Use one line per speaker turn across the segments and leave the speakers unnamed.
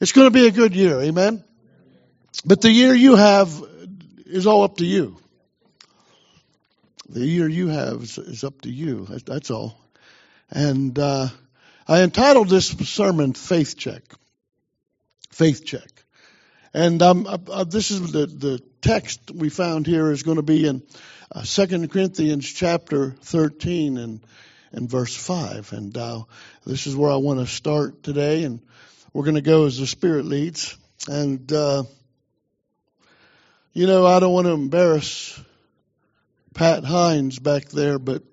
It's going to be a good year, amen? But the year you have is all up to you. The year you have is up to you. That's all. And I entitled this sermon, Faith Check. Faith Check. And this is the text we found here is going to be in 2 Corinthians chapter 13 and verse 5. And this is where I want to start today. And we're going to go as the Spirit leads. And, I don't want to embarrass Pat Hines back there, but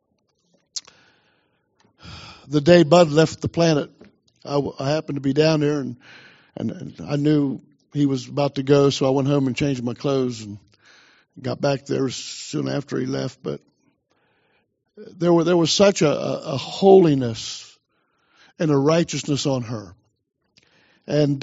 the day Bud left the planet, I happened to be down there, and I knew he was about to go, so I went home and changed my clothes and got back there soon after he left. But there was such a holiness and a righteousness on her. And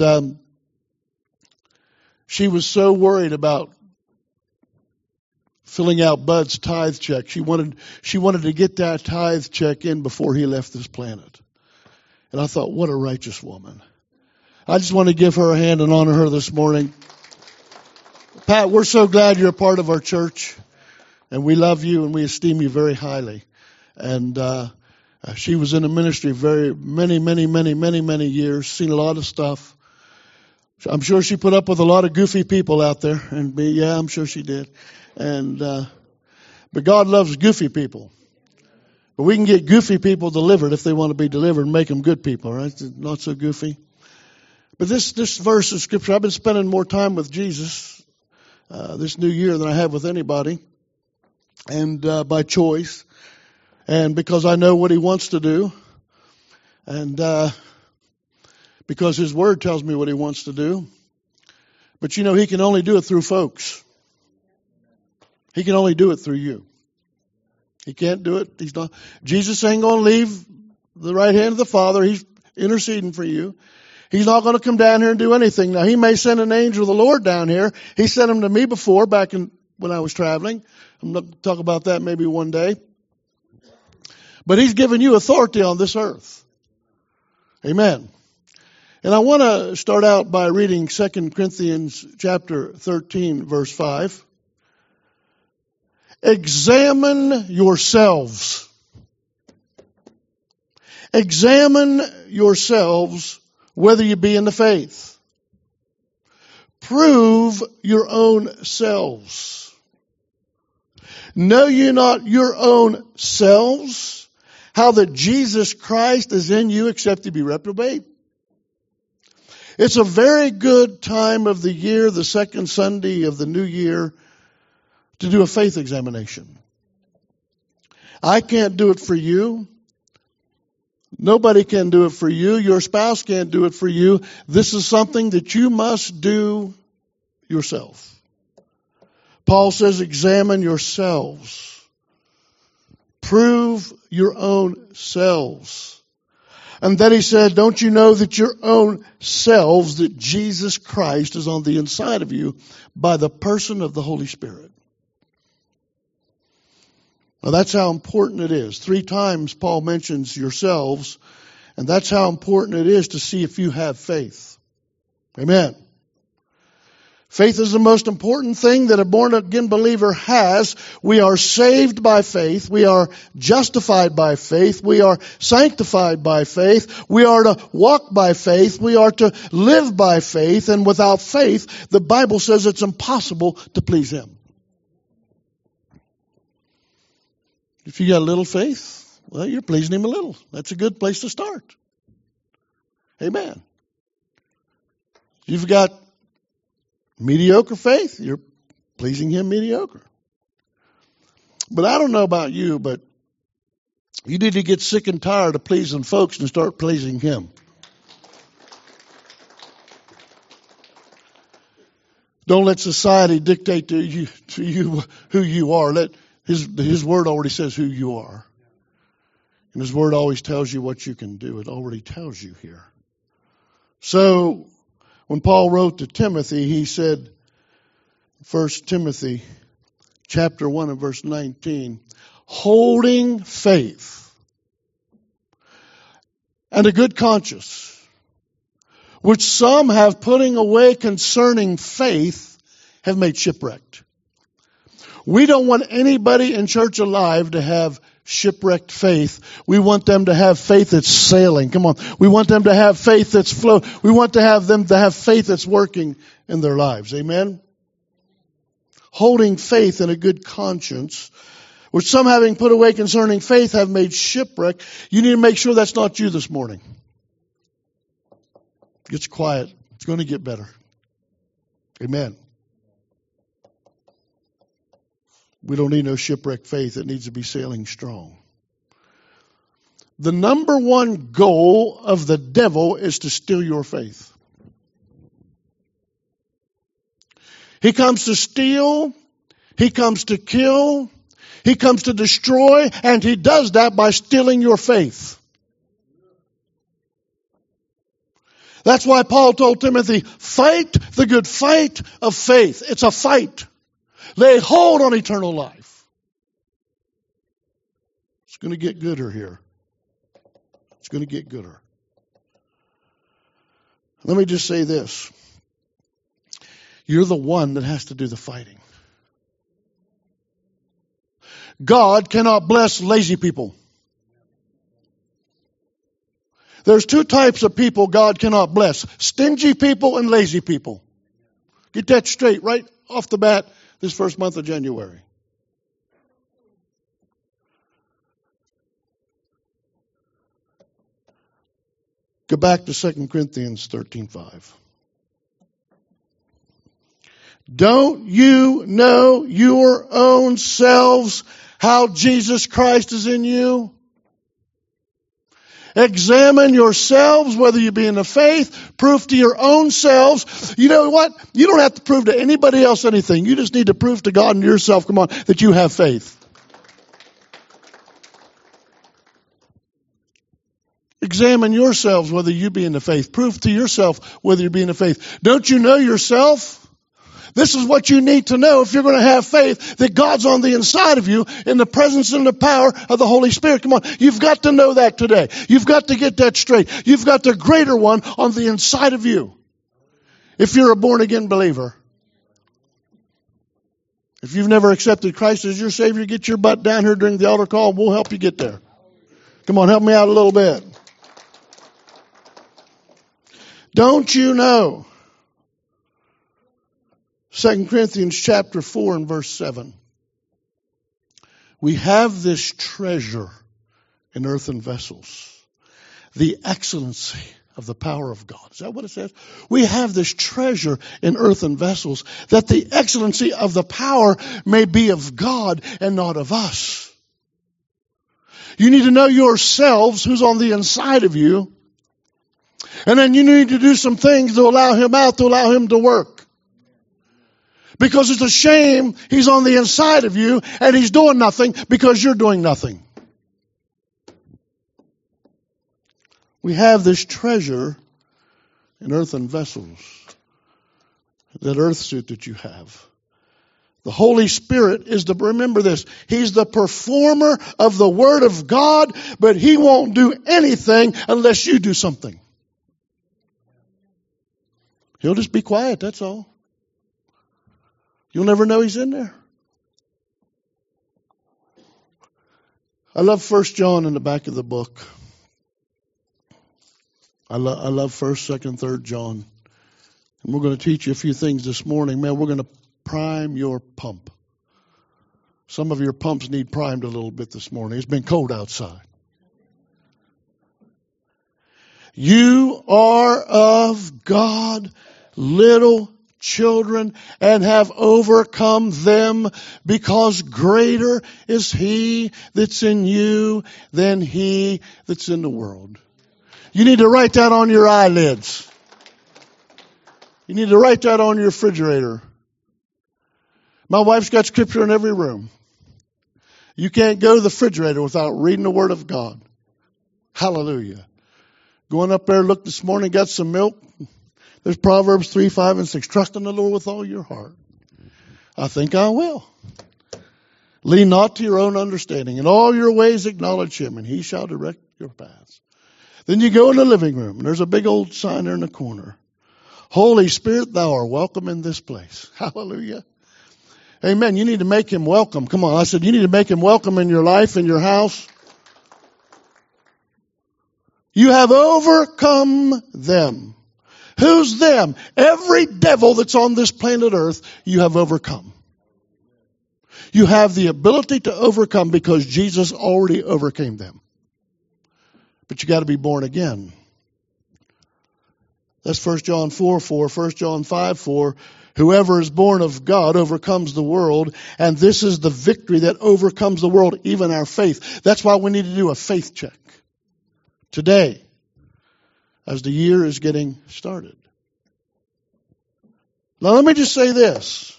she was so worried about filling out Bud's tithe check. She wanted to get that tithe check in before he left this planet. And I thought, what a righteous woman. I just want to give her a hand and honor her this morning. Pat, we're so glad you're a part of our church. And we love you and we esteem you very highly. And she was in the ministry many years, seen a lot of stuff. I'm sure she put up with a lot of goofy people out there. And I'm sure she did. And but God loves goofy people. But we can get goofy people delivered if they want to be delivered and make them good people, right? Not so goofy. But this verse of Scripture, I've been spending more time with Jesus this new year than I have with anybody. And by choice. And because I know what He wants to do. And because His Word tells me what He wants to do. But He can only do it through folks. He can only do it through you. He can't do it. He's not. Jesus ain't going to leave the right hand of the Father. He's interceding for you. He's not going to come down here and do anything. Now, He may send an angel of the Lord down here. He sent him to me before, when I was traveling. I'm going to talk about that maybe one day. But He's given you authority on this earth. Amen. And I want to start out by reading 2 Corinthians chapter 13, verse 5. Examine yourselves. Examine yourselves whether you be in the faith. Prove your own selves. Know you not your own selves, how that Jesus Christ is in you, except you be reprobate? It's a very good time of the year, the second Sunday of the new year, to do a faith examination. I can't do it for you. Nobody can do it for you. Your spouse can't do it for you. This is something that you must do yourself. Paul says, examine yourselves. Prove your own selves. And then he said, don't you know that your own selves, that Jesus Christ is on the inside of you by the person of the Holy Spirit? Now that's how important it is. 3 times Paul mentions yourselves, and that's how important it is to see if you have faith. Amen. Faith is the most important thing that a born-again believer has. We are saved by faith. We are justified by faith. We are sanctified by faith. We are to walk by faith. We are to live by faith. And without faith, the Bible says it's impossible to please Him. If you got a little faith, well, you're pleasing Him a little. That's a good place to start. Amen. You've got mediocre faith, you're pleasing Him mediocre. But I don't know about you, but you need to get sick and tired of pleasing folks and start pleasing Him. Don't let society dictate to you who you are. Let His Word already says who you are. And His Word always tells you what you can do. It already tells you here. So, when Paul wrote to Timothy, he said, 1 Timothy chapter 1 and verse 19, holding faith and a good conscience, which some have putting away concerning faith, have made shipwrecked. We don't want anybody in church alive to have shipwrecked faith. We want them to have faith that's sailing. Come on. We want them to have faith that's flow. We want to have them to have faith that's working in their lives. Amen? Holding faith in a good conscience, which some having put away concerning faith have made shipwreck. You need to make sure that's not you this morning. It gets quiet. It's going to get better. Amen. We don't need no shipwrecked faith. It needs to be sailing strong. The number one goal of the devil is to steal your faith. He comes to steal. He comes to kill. He comes to destroy. And he does that by stealing your faith. That's why Paul told Timothy, fight the good fight of faith. It's a fight. Lay hold on eternal life. It's going to get gooder here. It's going to get gooder. Let me just say this. You're the one that has to do the fighting. God cannot bless lazy people. There's two types of people God cannot bless. Stingy people and lazy people. Get that straight right off the bat this first month of January. Go back to 2 Corinthians 13:5. Don't you know your own selves how Jesus Christ is in you? Examine yourselves whether you be in the faith. Prove to your own selves. You know what? You don't have to prove to anybody else anything. You just need to prove to God and yourself, come on, that you have faith. Examine yourselves whether you be in the faith. Prove to yourself whether you be in the faith. Don't you know yourself? This is what you need to know if you're going to have faith, that God's on the inside of you in the presence and the power of the Holy Spirit. Come on, you've got to know that today. You've got to get that straight. You've got the greater one on the inside of you. If you're a born-again believer. If you've never accepted Christ as your Savior, get your butt down here during the altar call. We'll help you get there. Come on, help me out a little bit. Don't you know? 2 Corinthians chapter 4 and verse 7. We have this treasure in earthen vessels. The excellency of the power of God. Is that what it says? We have this treasure in earthen vessels, that the excellency of the power may be of God and not of us. You need to know yourselves, who's on the inside of you. And then you need to do some things to allow Him out, to allow Him to work. Because it's a shame He's on the inside of you and He's doing nothing because you're doing nothing. We have this treasure in earthen vessels. That earth suit that you have. The Holy Spirit is remember this, He's the performer of the Word of God, but He won't do anything unless you do something. He'll just be quiet, that's all. You'll never know He's in there. I love 1 John in the back of the book. I love 1st, 2nd, 3rd John. And we're going to teach you a few things this morning. Man, we're going to prime your pump. Some of your pumps need primed a little bit this morning. It's been cold outside. You are of God, little children, and have overcome them, because greater is He that's in you than he that's in the world. You need to write that on your eyelids. You need to write that on your refrigerator. My wife's got scripture in every room. You can't go to the refrigerator without reading the Word of God. Hallelujah. Going up there, look this morning, got some milk. There's Proverbs 3, 5, and 6. Trust in the Lord with all your heart. I think I will. Lean not to your own understanding. In all your ways acknowledge Him, and He shall direct your paths. Then you go in the living room, and there's a big old sign there in the corner. Holy Spirit, thou art welcome in this place. Hallelujah. Amen. You need to make him welcome. Come on. I said, you need to make him welcome in your life, in your house. You have overcome them. Who's them? Every devil that's on this planet Earth, you have overcome. You have the ability to overcome because Jesus already overcame them. But you got to be born again. That's 1 John 4:4, 1 John 5:4. Whoever is born of God overcomes the world, and this is the victory that overcomes the world, even our faith. That's why we need to do a faith check today as the year is getting started. Now let me just say this.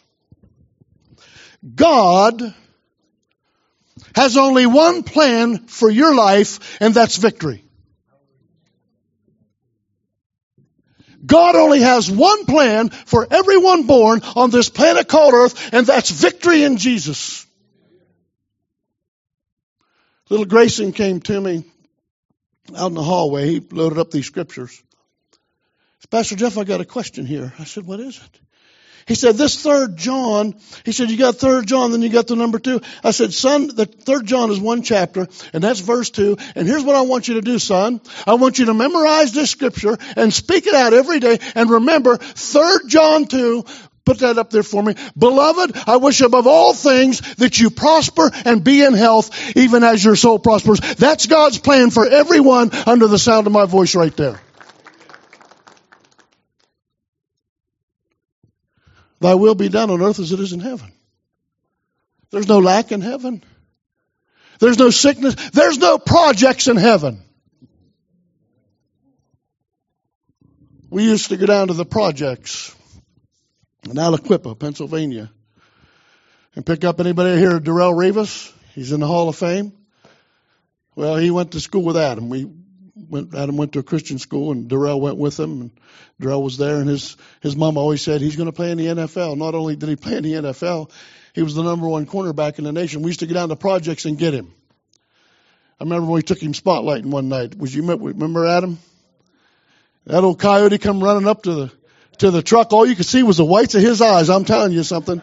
God has only one plan for your life, and that's victory. God only has one plan for everyone born on this planet called Earth, and that's victory in Jesus. Little Grayson came to me out in the hallway. He loaded up these scriptures. He said, Pastor Jeff, I got a question here. I said, what is it? He said, this 3 John, he said, you got 3 John, then you got the number 2. I said, son, the 3 John is one chapter, and that's verse 2. And here's what I want you to do, son. I want you to memorize this scripture and speak it out every day. And remember, 3 John 2, put that up there for me. Beloved, I wish above all things that you prosper and be in health, even as your soul prospers. That's God's plan for everyone under the sound of my voice right there. Thy will be done on earth as it is in heaven. There's no lack in heaven. There's no sickness. There's no projects in heaven. We used to go down to the projects in Aliquippa, Pennsylvania, and pick up anybody here, Darrell Rivas. He's in the Hall of Fame. Well, he went to school with Adam. Adam went to a Christian school, and Darrell went with him. And Darrell was there, and his mom always said he's going to play in the NFL. Not only did he play in the NFL, he was the number 1 cornerback in the nation. We used to go down to projects and get him. I remember when we took him spotlighting one night. Remember Adam? That old coyote come running up to the truck. All you could see was the whites of his eyes. I'm telling you something.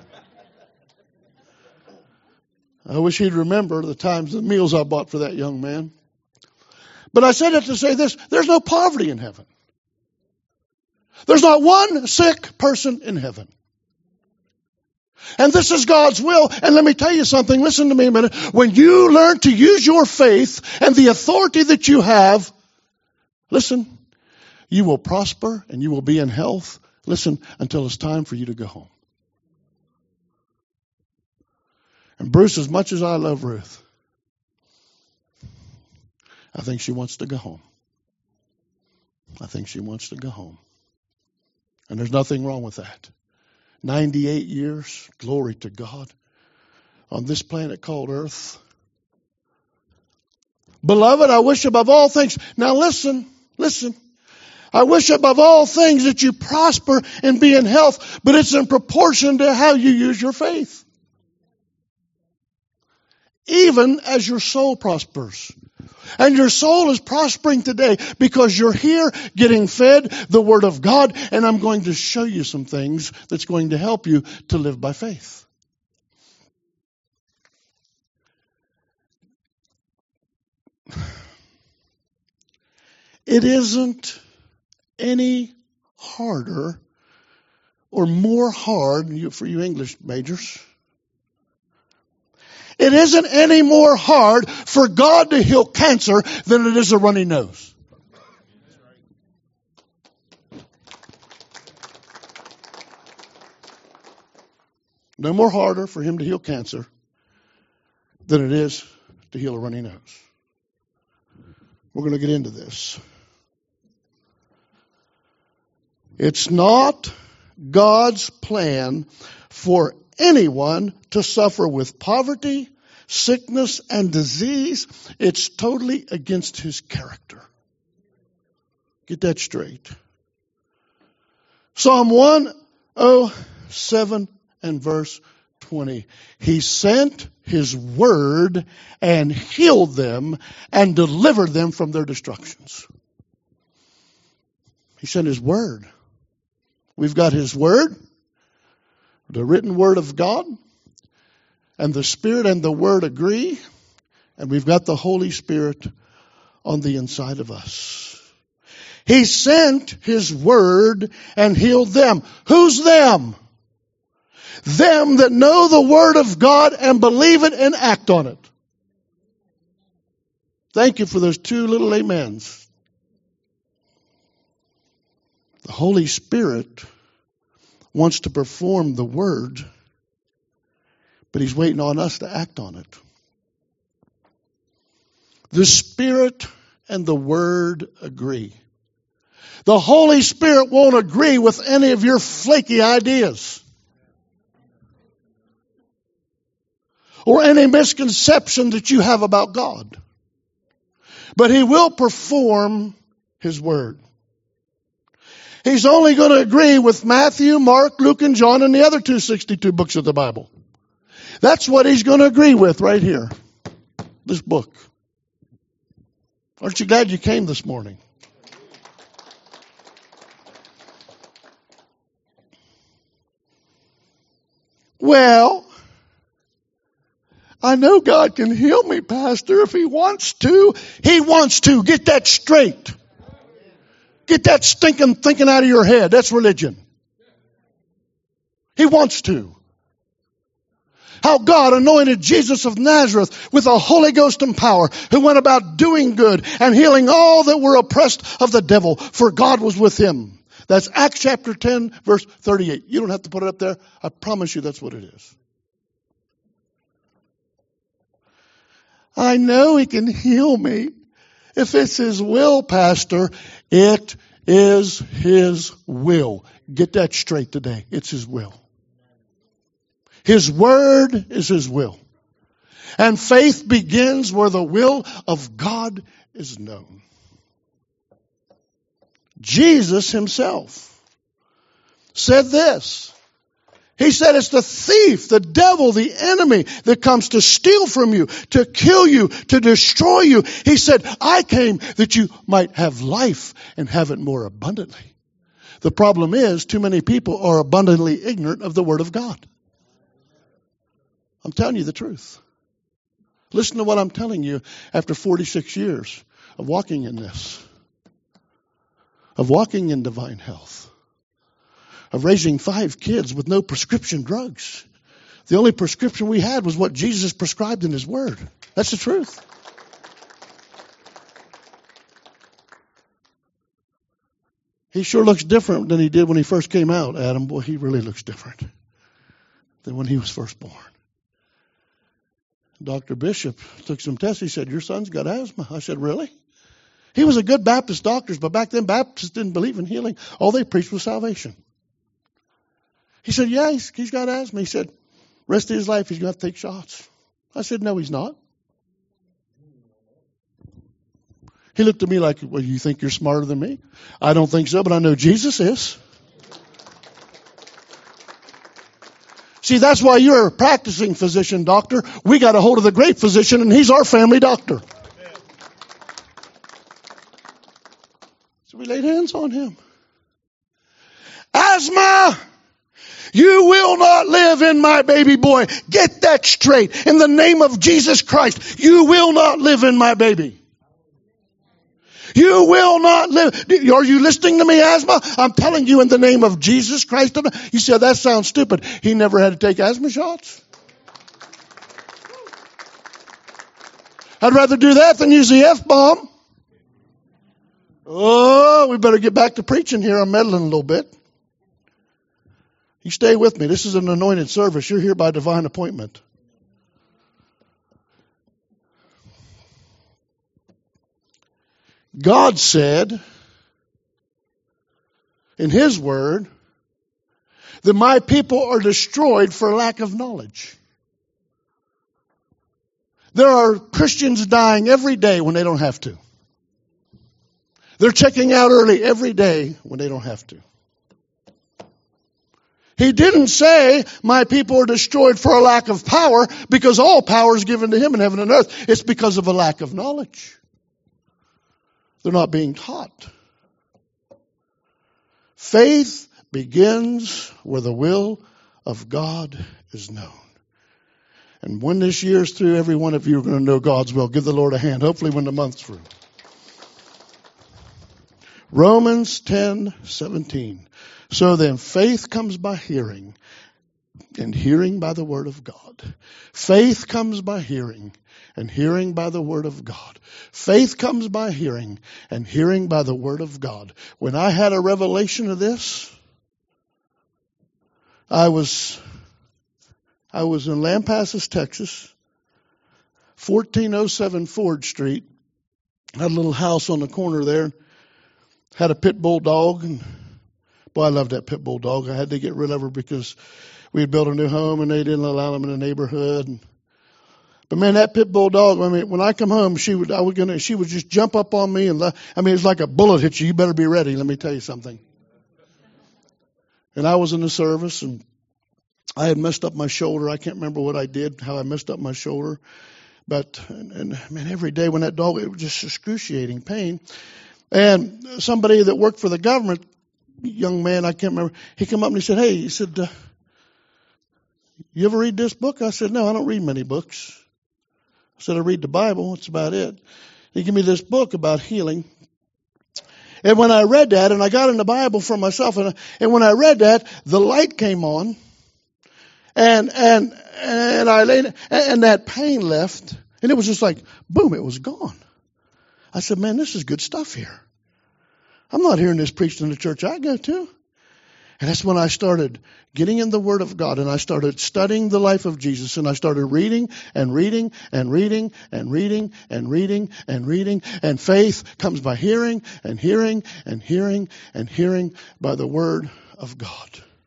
I wish he'd remember the times, the meals I bought for that young man. But I said it to say this. There's no poverty in heaven. There's not one sick person in heaven. And this is God's will. And let me tell you something. Listen to me a minute. When you learn to use your faith and the authority that you have, listen, you will prosper and you will be in health. Listen, until it's time for you to go home. And Bruce, as much as I love Ruth, I think she wants to go home. I think she wants to go home. And there's nothing wrong with that. 98 years, glory to God, on this planet called Earth. Beloved, I wish above all things. Now listen. I wish above all things that you prosper and be in health, but it's in proportion to how you use your faith. Even as your soul prospers. And your soul is prospering today because you're here getting fed the Word of God. And I'm going to show you some things that's going to help you to live by faith. It isn't any harder or more hard for you English majors. It isn't any more hard for God to heal cancer than it is a runny nose. No more harder for Him to heal cancer than it is to heal a runny nose. We're going to get into this. It's not God's plan for anyone to suffer with poverty, sickness, and disease. It's totally against His character. Get that straight. Psalm 107 and verse 20. He sent His word and healed them and delivered them from their destructions. He sent His Word. We've got His Word, the written Word of God, and the Spirit and the Word agree, and we've got the Holy Spirit on the inside of us. He sent His Word and healed them. Who's them? Them that know the Word of God and believe it and act on it. Thank you for those two little amens. The Holy Spirit wants to perform the Word, but He's waiting on us to act on it. The Spirit and the Word agree. The Holy Spirit won't agree with any of your flaky ideas or any misconception that you have about God. But He will perform His Word. He's only going to agree with Matthew, Mark, Luke, and John and the other 262 books of the Bible. That's what He's going to agree with right here. This book. Aren't you glad you came this morning? Well, I know God can heal me, Pastor, if He wants to. He wants to. Get that straight. Get that stinking thinking out of your head. That's religion. He wants to. How God anointed Jesus of Nazareth with the Holy Ghost and power, who went about doing good and healing all that were oppressed of the devil, for God was with Him. That's Acts chapter 10, verse 38. You don't have to put it up there. I promise you that's what it is. I know He can heal me. If it's His will, Pastor, it is His will. Get that straight today. It's His will. His Word is His will. And faith begins where the will of God is known. Jesus Himself said this. He said it's the thief, the devil, the enemy that comes to steal from you, to kill you, to destroy you. He said, I came that you might have life and have it more abundantly. The problem is, too many people are abundantly ignorant of the Word of God. I'm telling you the truth. Listen to what I'm telling you after 46 years of walking in this, of walking in divine health, of raising 5 kids with no prescription drugs. The only prescription we had was what Jesus prescribed in His Word. That's the truth. He sure looks different than he did when he first came out, Adam. Boy, he really looks different than when he was first born. Dr. Bishop took some tests. He said, your son's got asthma. I said, really? He was a good Baptist doctor, but back then Baptists didn't believe in healing. All they preached was salvation. He said, yeah, he's got asthma. He said, rest of his life he's going to have to take shots. I said, no, he's not. He looked at me like, well, you think you're smarter than me? I don't think so, but I know Jesus is. See, that's why you're a practicing physician, doctor. We got a hold of the great physician, and he's our family doctor. So we laid hands on him. Asthma! You will not live in my baby boy. Get that straight. In the name of Jesus Christ, you will not live in my baby. You will not live. Are you listening to me, asthma? I'm telling you in the name of Jesus Christ. You said that sounds stupid. He never had to take asthma shots. I'd rather do that than use the F-bomb. Oh, we better get back to preaching here. I'm meddling a little bit. You stay with me. This is an anointed service. You're here by divine appointment. God said in His Word that my people are destroyed for lack of knowledge. There are Christians dying every day when they don't have to. They're checking out early every day when they don't have to. He didn't say my people are destroyed for a lack of power, because all power is given to Him in heaven and earth. It's because of a lack of knowledge. They're not being taught. Faith begins where the will of God is known. And when this year is through, every one of you are going to know God's will. Give the Lord a hand, hopefully when the month's through. Romans 10:17. So then faith comes by hearing, and hearing by the word of God. Faith comes by hearing, and hearing by the word of God. Faith comes by hearing, and hearing by the word of God. When I had a revelation of this, I was in Lampasas, Texas, 1407 Ford Street. Had a little house on the corner there. Had a pit bull dog, and boy, I loved that pit bull dog. I had to get rid of her because we had built a new home and they didn't allow them in the neighborhood. But man, that pit bull dog, I mean, when I come home, she would just jump up on me and it's like a bullet hits you. You better be ready. Let me tell you something. And I was in the service and I had messed up my shoulder. I can't remember what I did, how I messed up my shoulder. But, and man, every day when that dog, it was just excruciating pain. And somebody that worked for the government, young man, I can't remember, he came up and he said, hey, you ever read this book? I said, no, I don't read many books. I said, I read the Bible. That's about it. He gave me this book about healing. And when I read that, and I got in the Bible for myself, and when I read that, the light came on, and I laid, and that pain left, and it was just like, boom, it was gone. I said, man, this is good stuff here. I'm not hearing this preached in the church I go to. And that's when I started getting in the Word of God, and I started studying the life of Jesus, and I started reading and reading and reading and reading and reading and reading. And faith comes by hearing and hearing and hearing and hearing by the Word of God.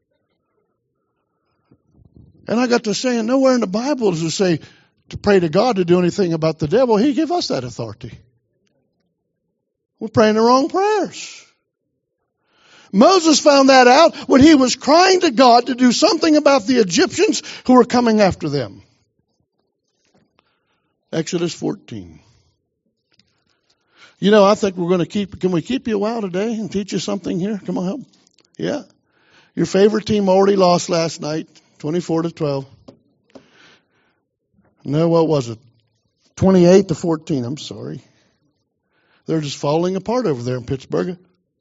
And I got to saying, nowhere in the Bible does it say to pray to God to do anything about the devil. He gave us that authority. We're praying the wrong prayers. Moses found that out when he was crying to God to do something about the Egyptians who were coming after them. Exodus 14. You know, I think we're going to can we keep you a while today and teach you something here? Come on, help. Yeah. Your favorite team already lost last night, 24-12. No, what was it? 28-14, I'm sorry. They're just falling apart over there in Pittsburgh.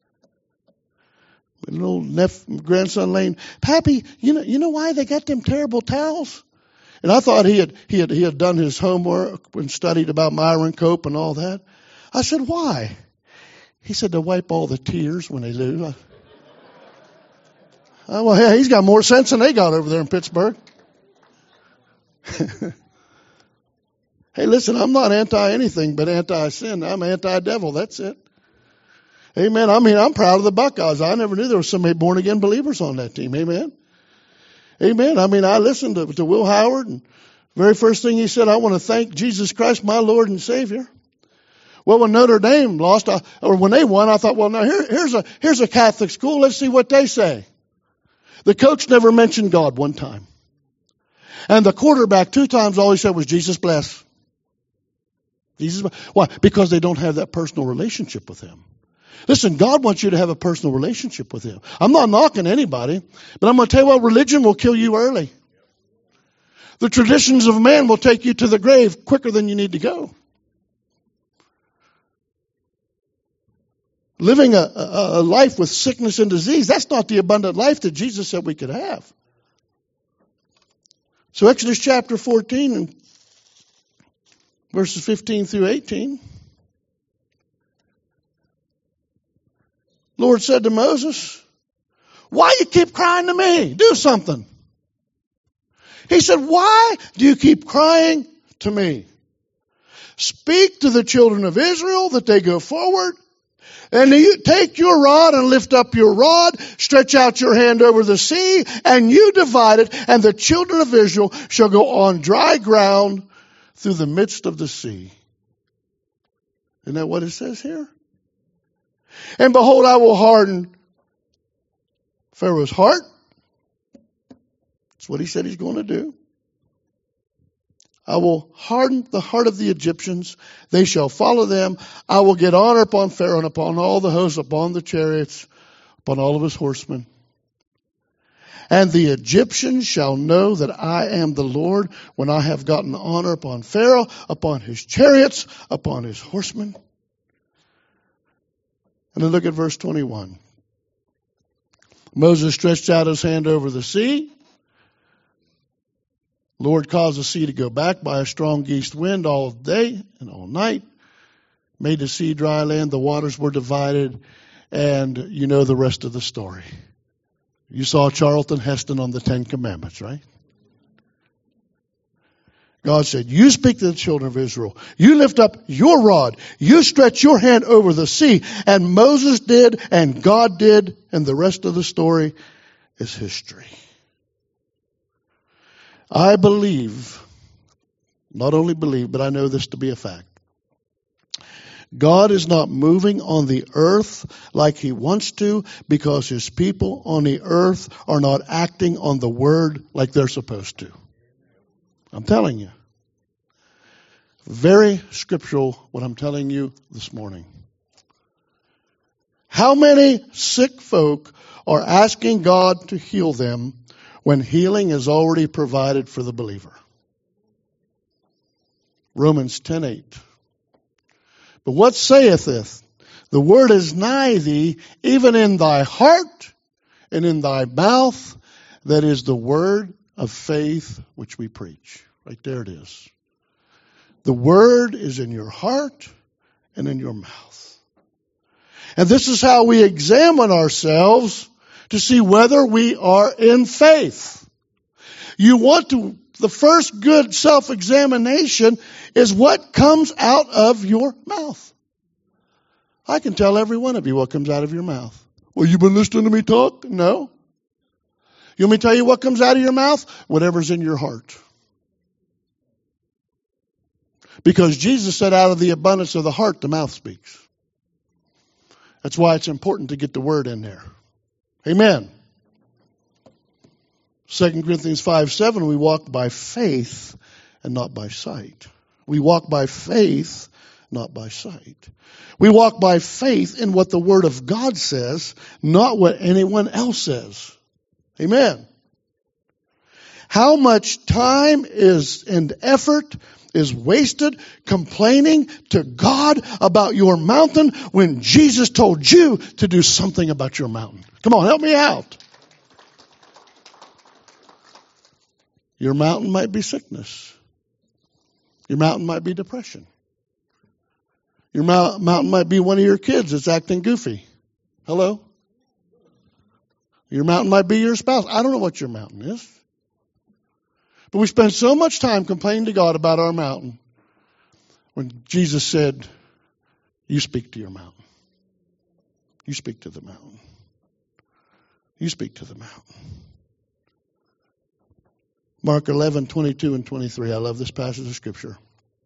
My little grandson Lane, Pappy, you know why they got them terrible towels? And I thought he had done his homework and studied about Myron Cope and all that. I said, why? He said to wipe all the tears when they lose. Well, yeah, he's got more sense than they got over there in Pittsburgh. Hey, listen, I'm not anti-anything but anti-sin. I'm anti-devil. That's it. Amen. I mean, I'm proud of the Buckeyes. I never knew there was so many born-again believers on that team. Amen. Amen. I mean, I listened to Will Howard, and very first thing he said, I want to thank Jesus Christ, my Lord and Savior. Well, when Notre Dame lost, or when they won, I thought, well, now here's a Catholic school. Let's see what they say. The coach never mentioned God one time. And the quarterback 2 times all he said was, Jesus bless. Jesus bless. Why? Because they don't have that personal relationship with Him. Listen, God wants you to have a personal relationship with Him. I'm not knocking anybody, but I'm going to tell you what, religion will kill you early. The traditions of man will take you to the grave quicker than you need to go. Living a life with sickness and disease, that's not the abundant life that Jesus said we could have. So Exodus chapter 14 and verses 15 through 18. Lord said to Moses, why you keep crying to me? Do something. He said, why do you keep crying to me? Speak to the children of Israel that they go forward. And you take your rod and lift up your rod, stretch out your hand over the sea, and you divide it, and the children of Israel shall go on dry ground through the midst of the sea. Isn't that what it says here? And behold, I will harden Pharaoh's heart. That's what he said he's going to do. I will harden the heart of the Egyptians. They shall follow them. I will get honor upon Pharaoh and upon all the hosts, upon the chariots. upon all of his horsemen. And the Egyptians shall know that I am the Lord when I have gotten honor upon Pharaoh, upon his chariots, upon his horsemen. And then look at verse 21. Moses stretched out his hand over the sea. Lord caused the sea to go back by a strong east wind all day and all night. Made the sea dry land. The waters were divided. And you know the rest of the story. You saw Charlton Heston on the Ten Commandments, right? God said, you speak to the children of Israel. You lift up your rod. You stretch your hand over the sea. And Moses did, and God did, and the rest of the story is history. I believe, not only believe, but I know this to be a fact. God is not moving on the earth like he wants to because his people on the earth are not acting on the word like they're supposed to. I'm telling you. Very scriptural what I'm telling you this morning. How many sick folk are asking God to heal them when healing is already provided for the believer? Romans 10:8. But what saith it? The word is nigh thee, even in thy heart and in thy mouth. That is the word of faith which we preach. Right there it is. The word is in your heart and in your mouth. And this is how we examine ourselves to see whether we are in faith. The first good self-examination is what comes out of your mouth. I can tell every one of you what comes out of your mouth. Well, you've been listening to me talk? No. You want me to tell you what comes out of your mouth? Whatever's in your heart. Because Jesus said out of the abundance of the heart, the mouth speaks. That's why it's important to get the word in there. Amen. 2 Corinthians 5:7, we walk by faith and not by sight. We walk by faith, not by sight. We walk by faith in what the Word of God says, not what anyone else says. Amen. How much time and effort is wasted complaining to God about your mountain when Jesus told you to do something about your mountain? Come on, help me out. Your mountain might be sickness. Your mountain might be depression. Your mountain might be one of your kids that's acting goofy. Hello? Your mountain might be your spouse. I don't know what your mountain is. But we spend so much time complaining to God about our mountain when Jesus said, you speak to your mountain. You speak to the mountain. You speak to the mountain. Mark 11:22 and 23. I love this passage of Scripture.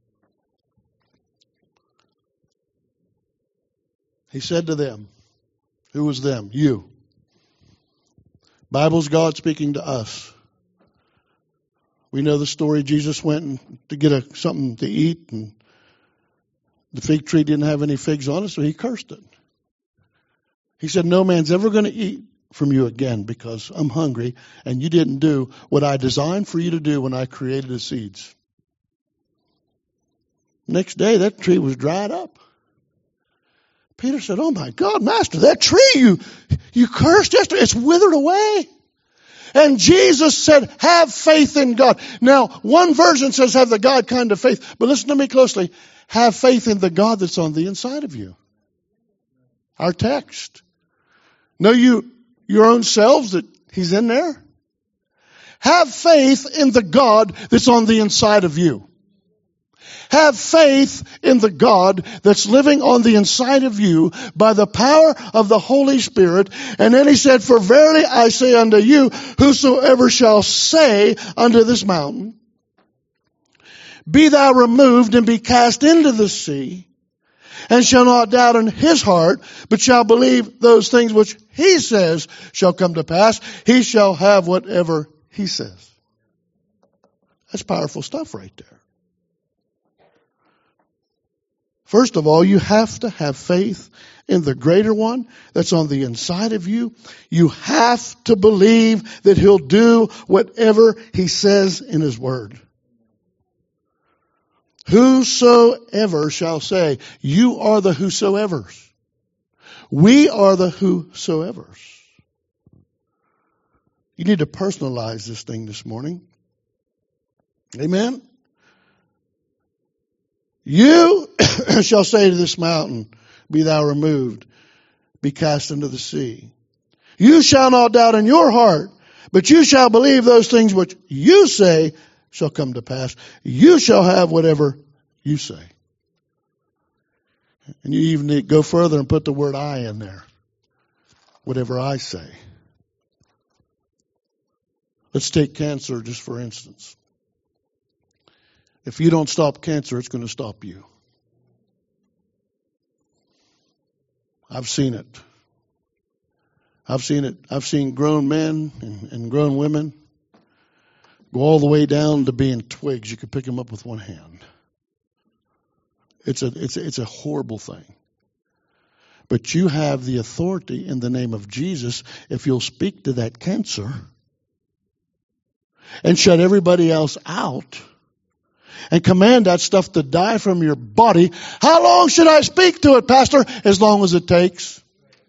He said to them, who was them? You. Bible's God speaking to us. We know the story. Jesus went to get something to eat, and the fig tree didn't have any figs on it, so he cursed it. He said, no man's ever going to eat from you again because I'm hungry and you didn't do what I designed for you to do when I created the seeds. Next day, that tree was dried up. Peter said, oh my God, Master, that tree you cursed yesterday, it's withered away. And Jesus said, have faith in God. Now, one version says have the God kind of faith, but listen to me closely. Have faith in the God that's on the inside of you. Our text. Know your own selves that he's in there? Have faith in the God that's on the inside of you. Have faith in the God that's living on the inside of you by the power of the Holy Spirit. And then he said, for verily I say unto you, whosoever shall say unto this mountain, be thou removed and be cast into the sea, and shall not doubt in his heart, but shall believe those things which he says shall come to pass, he shall have whatever he says. That's powerful stuff right there. First of all, you have to have faith in the greater one that's on the inside of you. You have to believe that He'll do whatever He says in His Word. Whosoever shall say, you are the whosoevers. We are the whosoevers. You need to personalize this thing this morning. Amen? You shall say to this mountain, be thou removed, be cast into the sea. You shall not doubt in your heart, but you shall believe those things which you say shall come to pass. You shall have whatever you say. And you even need to go further and put the word I in there. Whatever I say. Let's take cancer just for instance. If you don't stop cancer, it's going to stop you. I've seen it. I've seen it. I've seen grown men and grown women go all the way down to being twigs. You could pick them up with one hand. It's a horrible thing. But you have the authority in the name of Jesus if you'll speak to that cancer and shut everybody else out and command that stuff to die from your body. How long should I speak to it, Pastor? As long as it takes.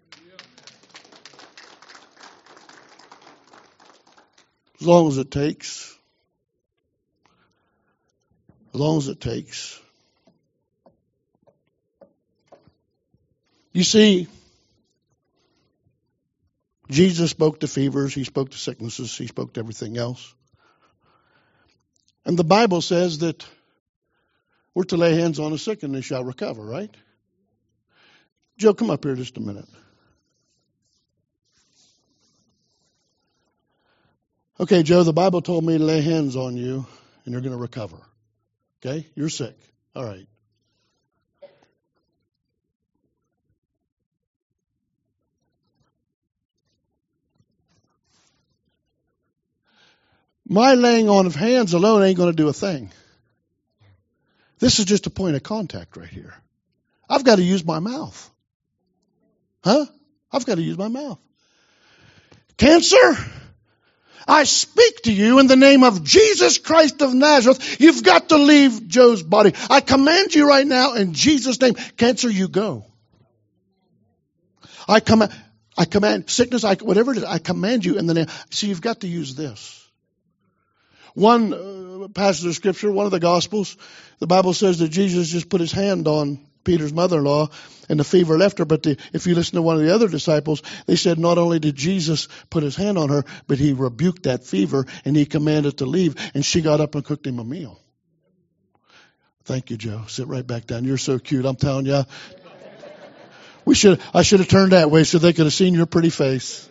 As long as it takes. As long as it takes. You see, Jesus spoke to fevers, He spoke to sicknesses, He spoke to everything else. And the Bible says that we're to lay hands on the sick and they shall recover, right? Joe, come up here just a minute. Okay, Joe, the Bible told me to lay hands on you and you're going to recover. Okay? You're sick. All right. My laying on of hands alone ain't going to do a thing. This is just a point of contact right here. I've got to use my mouth. Huh? I've got to use my mouth. Cancer, I speak to you in the name of Jesus Christ of Nazareth. You've got to leave Joe's body. I command you right now in Jesus' name. Cancer, you go. I command sickness, whatever it is, I command you in the name. See, you've got to use this. One passage of Scripture, one of the Gospels, the Bible says that Jesus just put His hand on Peter's mother-in-law and the fever left her. But if you listen to one of the other disciples, they said not only did Jesus put His hand on her, but He rebuked that fever and He commanded to leave. And she got up and cooked him a meal. Thank you, Joe. Sit right back down. You're so cute. I'm telling you. I should have turned that way so they could have seen your pretty face.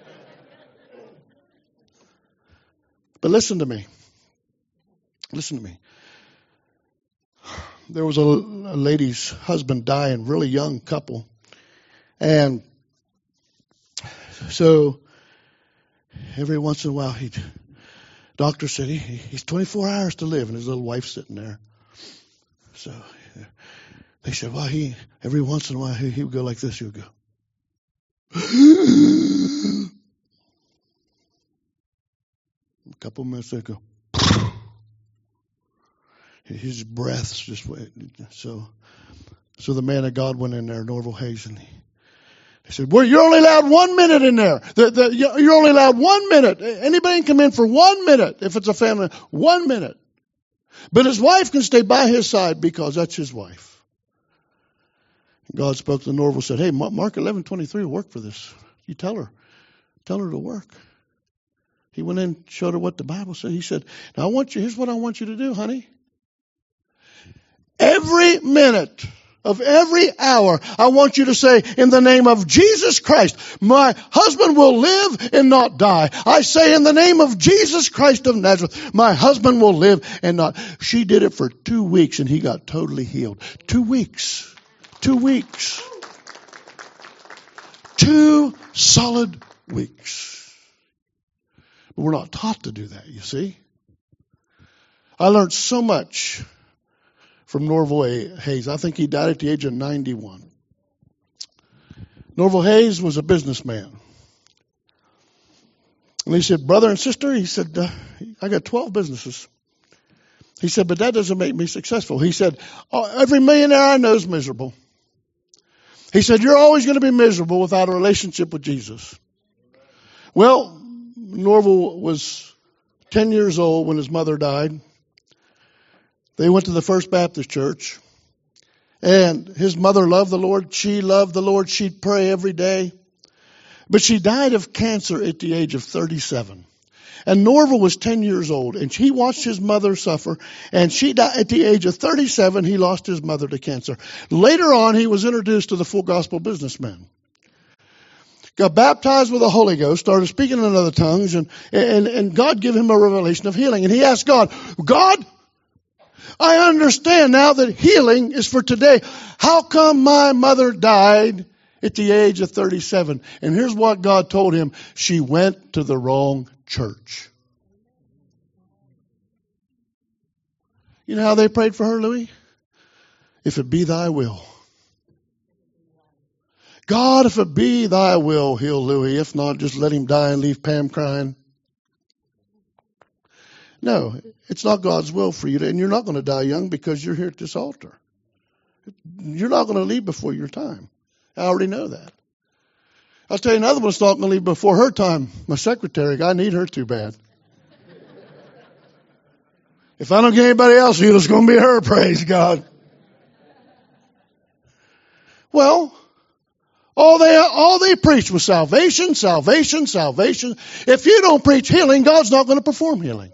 But listen to me. Listen to me. There was a lady's husband dying, really young couple. And so every once in a while, doctor said he's 24 hours to live, and his little wife's sitting there. So they said, well, every once in a while, he would go like this. He would go. A couple minutes ago, his breath's just so the man of God went in there, Norval Hayes, and he said, "Well, you're only allowed 1 minute in there. You're only allowed 1 minute. Anybody can come in for 1 minute if it's a family. 1 minute, but his wife can stay by his side because that's his wife." God spoke to Norval, said, "Hey, Mark 11:23 will work for this. You tell her to work." He went in, showed her what the Bible said. He said, "Now here's what I want you to do, honey. Every minute of every hour, I want you to say, in the name of Jesus Christ, my husband will live and not die. I say in the name of Jesus Christ of Nazareth, my husband will live and not." She did it for 2 weeks and he got totally healed. 2 weeks. 2 weeks. 2 solid weeks. But we're not taught to do that, you see. I learned so much from Norval Hayes. I think he died at the age of 91. Norval Hayes was a businessman. And he said, brother and sister, he said, I got 12 businesses. He said, but that doesn't make me successful. He said, every millionaire I know is miserable. He said, you're always going to be miserable without a relationship with Jesus. Well, Norval was 10 years old when his mother died. They went to the First Baptist Church. And his mother loved the Lord. She loved the Lord. She'd pray every day. But she died of cancer at the age of 37. And Norval was 10 years old. And he watched his mother suffer. And she died at the age of 37. He lost his mother to cancer. Later on, he was introduced to the Full Gospel Businessman. Got baptized with the Holy Ghost, started speaking in other tongues, and God gave him a revelation of healing. And he asked God, God, I understand now that healing is for today. How come my mother died at the age of 37? And here's what God told him. She went to the wrong church. You know how they prayed for her, Louis? If it be thy will. God, if it be thy will, heal Louis. If not, just let him die and leave Pam crying. No, it's not God's will for you. And you're not going to die young because you're here at this altar. You're not going to leave before your time. I already know that. I'll tell you another one's not going to leave before her time. My secretary, I need her too bad. If I don't get anybody else healed, it's going to be her, praise God. Well, all they preached was salvation, salvation, salvation. If you don't preach healing, God's not going to perform healing.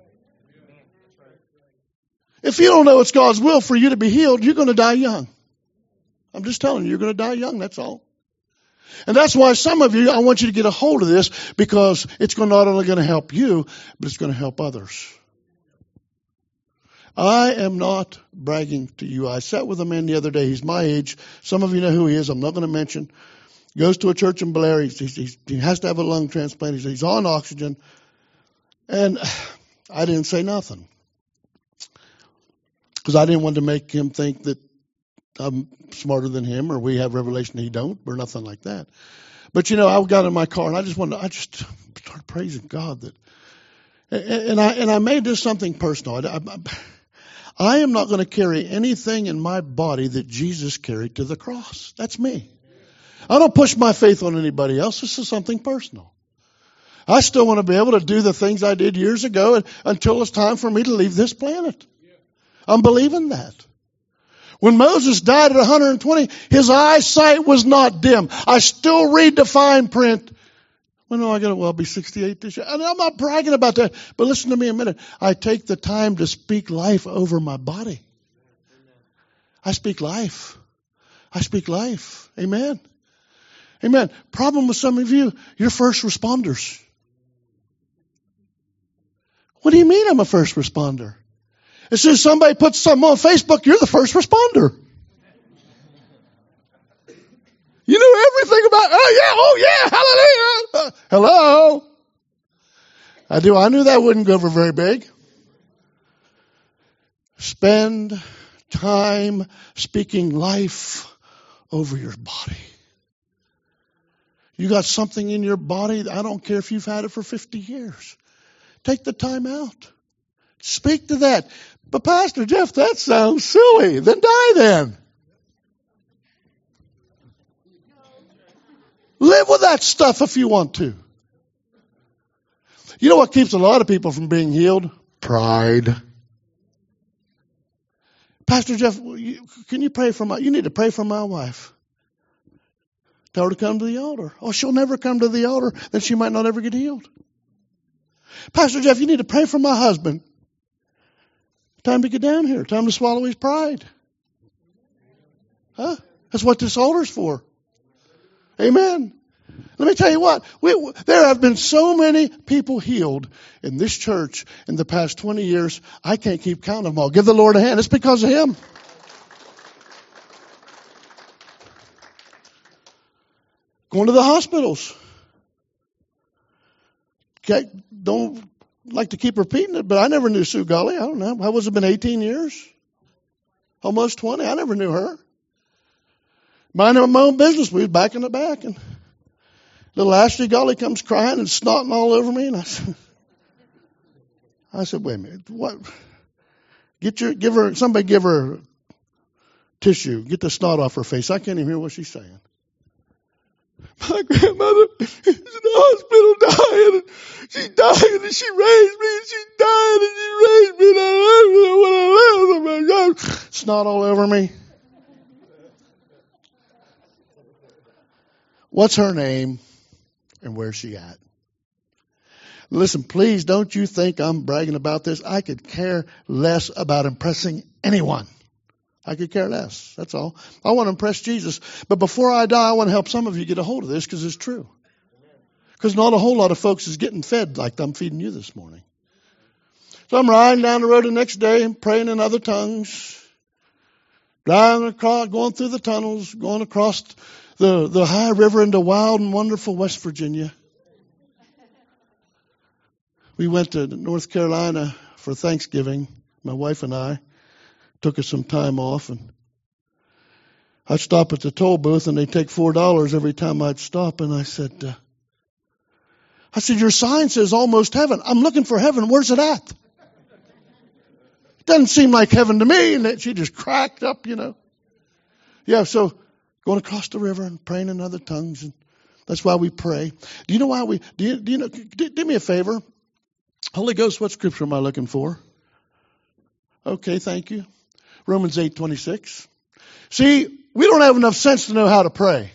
If you don't know it's God's will for you to be healed, you're going to die young. I'm just telling you, you're going to die young, that's all. And that's why some of you, I want you to get a hold of this, because it's not only going to help you, but it's going to help others. I am not bragging to you. I sat with a man the other day. He's my age. Some of you know who he is. I'm not going to mention. He goes to a church in Blair. He has to have a lung transplant. He's on oxygen. And I didn't say nothing, because I didn't want to make him think that I'm smarter than him, or we have revelation he don't, or nothing like that. But I got in my car and I just started praising God that, and I made this something personal. I am not going to carry anything in my body that Jesus carried to the cross. That's me. I don't push my faith on anybody else. This is something personal. I still want to be able to do the things I did years ago until it's time for me to leave this planet. I'm believing that. When Moses died at 120, his eyesight was not dim. I still read the fine print. I'll be 68 this year. And I'm not bragging about that, but listen to me a minute. I take the time to speak life over my body. I speak life. I speak life. Amen. Amen. Problem with some of you, you're first responders. What do you mean I'm a first responder? As soon as somebody puts something on Facebook, you're the first responder. You know everything about, oh yeah, hallelujah. Hello. I knew that wouldn't go over very big. Spend time speaking life over your body. You got something in your body, I don't care if you've had it for 50 years. Take the time out. Speak to that. But Pastor Jeff, that sounds silly. Then die then. Live with that stuff if you want to. You know what keeps a lot of people from being healed? Pride. Pastor Jeff, can you pray for you need to pray for my wife. Tell her to come to the altar. Oh, she'll never come to the altar. Then she might not ever get healed. Pastor Jeff, you need to pray for my husband. Time to get down here. Time to swallow his pride. Huh? That's what this altar's for. Amen. Let me tell you what. There have been so many people healed in this church in the past 20 years. I can't keep count of them all. Give the Lord a hand. It's because of Him. Going to the hospitals. Okay, don't like to keep repeating it, but I never knew Sue Gully. I don't know. How was it been 18 years? Almost 20. I never knew her. Minding my own business. We was back in the back, and little Ashley Golly comes crying and snotting all over me, and I said, wait a minute, what? Somebody give her tissue. Get the snot off her face. I can't even hear what she's saying. My grandmother is in the hospital dying, and she's dying, and she raised me, and she's dying, and she raised me, and I don't know what I live. Oh my God. Snot all over me. What's her name, and where's she at? Listen, please don't you think I'm bragging about this. I could care less about impressing anyone. I could care less. That's all. I want to impress Jesus. But before I die, I want to help some of you get a hold of this because it's true. Because not a whole lot of folks is getting fed like I'm feeding you this morning. So I'm riding down the road the next day and praying in other tongues. Driving across, going through the tunnels, going across the high river into wild and wonderful West Virginia. We went to North Carolina for Thanksgiving, my wife and I. Took us some time off, and I'd stop at the toll booth, and they'd take $4 every time I'd stop. And I said, your sign says almost heaven. I'm looking for heaven. Where's it at? It doesn't seem like heaven to me. And she just cracked up, Yeah, so going across the river and praying in other tongues, and that's why we pray. Do you know why do me a favor. Holy Ghost, what scripture am I looking for? Okay, thank you. Romans 8:26. See, we don't have enough sense to know how to pray.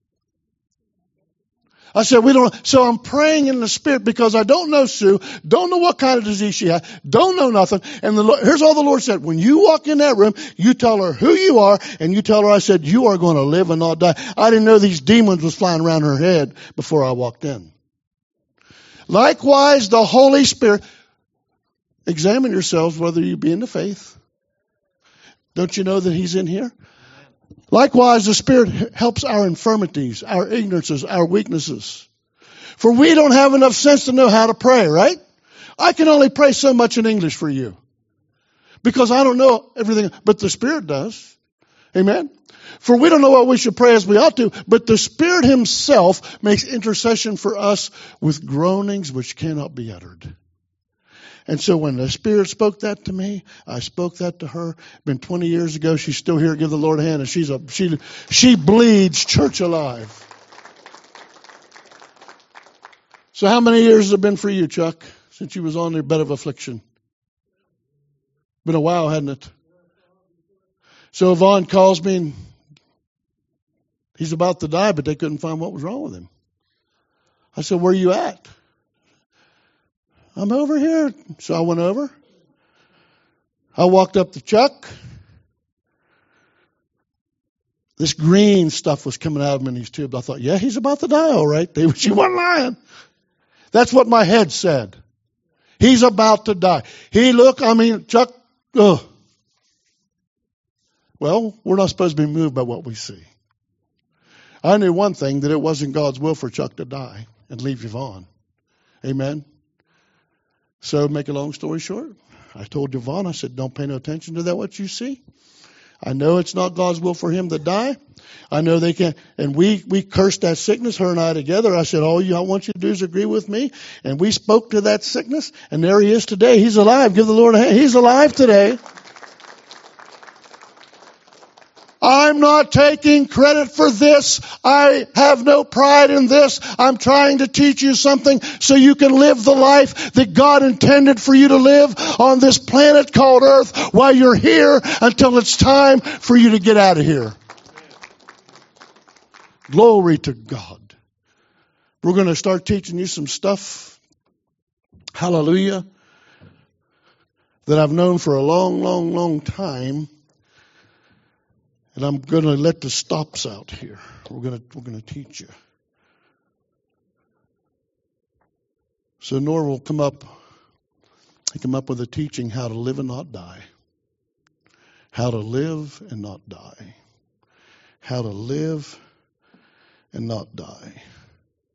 I said, so I'm praying in the Spirit because I don't know Sue, don't know what kind of disease she had, don't know nothing. And here's all the Lord said. When you walk in that room, you tell her who you are, and you tell her, I said, you are going to live and not die. I didn't know these demons was flying around her head before I walked in. Likewise, the Holy Spirit, examine yourselves whether you be in the faith. Don't you know that He's in here? Likewise, the Spirit helps our infirmities, our ignorances, our weaknesses. For we don't have enough sense to know how to pray, right? I can only pray so much in English for you. Because I don't know everything, but the Spirit does. Amen? For we don't know what we should pray as we ought to, but the Spirit Himself makes intercession for us with groanings which cannot be uttered. And so when the Spirit spoke that to me, I spoke that to her. Been 20 years ago. She's still here. Give the Lord a hand. And she bleeds church alive. So how many years has it been for you, Chuck, since you was on your bed of affliction? Been a while, hasn't it? So Vaughn calls me, and he's about to die, but they couldn't find what was wrong with him. I said, where are you at? I'm over here. So I went over. I walked up to Chuck. This green stuff was coming out of him in these tubes. I thought, yeah, he's about to die, all right. She wasn't lying. That's what my head said. He's about to die. Chuck, ugh. Well, we're not supposed to be moved by what we see. I knew one thing, that it wasn't God's will for Chuck to die and leave Yvonne. Amen. So, make a long story short, I told Yvonne, I said, don't pay no attention to that, what you see. I know it's not God's will for him to die. I know they can't. And we cursed that sickness, her and I together. I said, all I want you to do is agree with me. And we spoke to that sickness, and there he is today. He's alive. Give the Lord a hand. He's alive today. I'm not taking credit for this. I have no pride in this. I'm trying to teach you something so you can live the life that God intended for you to live on this planet called Earth while you're here until it's time for you to get out of here. Glory to God. We're going to start teaching you some stuff. Hallelujah. That I've known for a long, long, long time. And I'm going to let the stops out here. We're going to teach you. So Nora will come up with a teaching how to live and not die. How to live and not die. How to live and not die.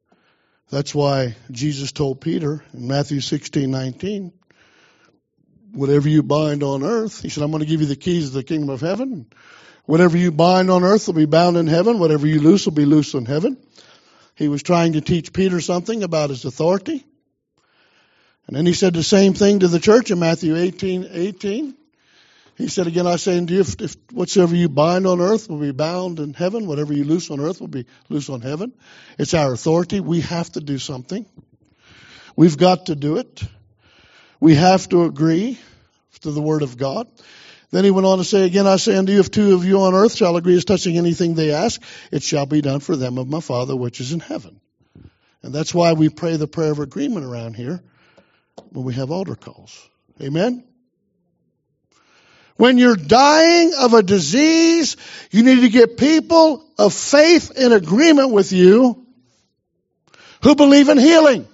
That's why Jesus told Peter in Matthew 16:19, whatever you bind on earth, he said, I'm going to give you the keys of the kingdom of heaven. Whatever you bind on earth will be bound in heaven. Whatever you loose will be loose in heaven. He was trying to teach Peter something about his authority. And then he said the same thing to the church in Matthew 18:18. He said, again, I say unto you, if whatsoever you bind on earth will be bound in heaven. Whatever you loose on earth will be loose on heaven. It's our authority. We have to do something. We've got to do it. We have to agree to the word of God. Then he went on to say, again, I say unto you, if two of you on earth shall agree as touching anything they ask, it shall be done for them of my Father which is in heaven. And that's why we pray the prayer of agreement around here when we have altar calls. Amen? When you're dying of a disease, you need to get people of faith in agreement with you who believe in healing.